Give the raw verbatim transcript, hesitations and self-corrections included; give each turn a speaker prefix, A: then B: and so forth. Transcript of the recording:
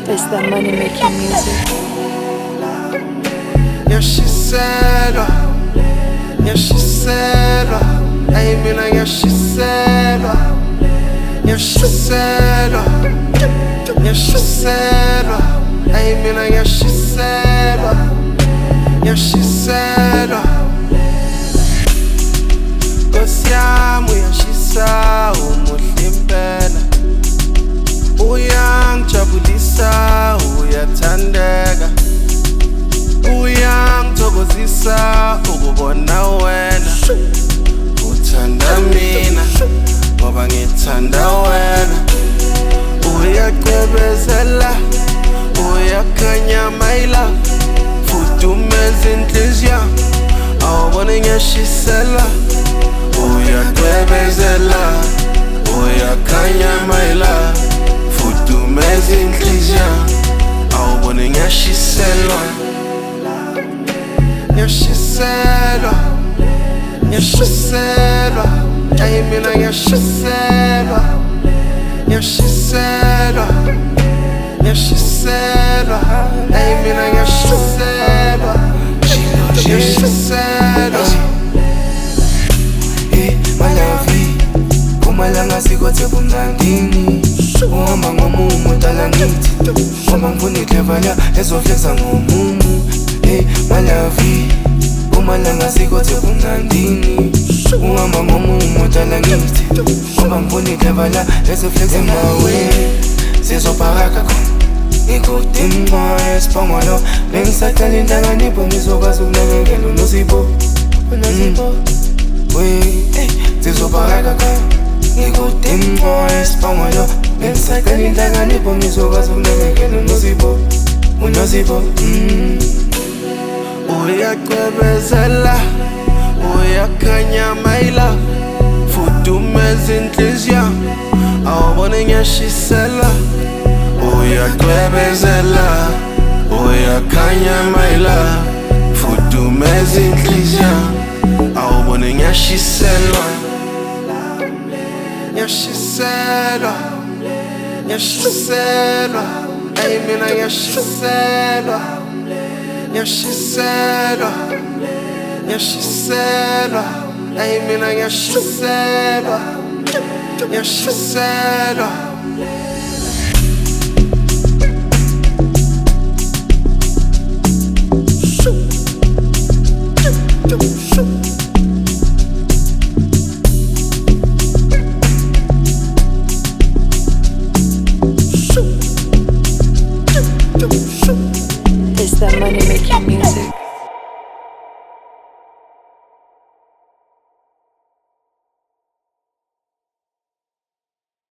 A: It's that money making music.
B: Yashiselwa, yashiselwa, ay mina yashiselwa, yashiselwa, yashiselwa, ay mina yashiselwa, yashiselwa. Nkosi yami uyashisa umuhle impela, uyangijabulisa uyathandeka, uyangithokozisa ukubona wena uthanda mina ngoba ngithanda wena, uyacwebezela uyakhanya my love, fudumeza inhliziyo awubone ngiyashisela, uyacwebezela uyakhanya my love, fudumeza inhliziyo awubone ngiyashiselwa. Yashiselwa, yashiselwa, ay mina yashiselwa, yashiselwa, yashiselwa, ay mina yashiselwa, yashiselwa.
C: Hey, malavi, kumalanga sikothe kumnandini, uhamba ngomumo udala ngithi, ngoba ngifuna clever ezoflexa ngomumo. Hey, malavi, kumalanga sikothe kumnandini, uhamba ngomumo udala ngithi, ngoba ngifuna clever ezoflexa mawe, sizophaka khona ikude immoya esibhongolo, bengisaqala inhlanganipho ngizokwazi ukunakekela uNosipho, uNosipho. Hey, sizophaka khona ikude immoya esibhongolo, bengisaqala inhlanganipho ngizokwazi ukunakekela uNosipho, uNosipho. mm.
B: Uyacwebezela uyakhanya my love, fudumeza inhliziyo awubone ngiyashisela, uyacwebezela uyakhanya my love, fudumeza inhliziyo awubone ngiyashiselwa. Yashiselwa, yashiselwa, ay mina yashiselwa, yashiselwa, yashiselwa, ay mina yashiselwa, yashiselwa.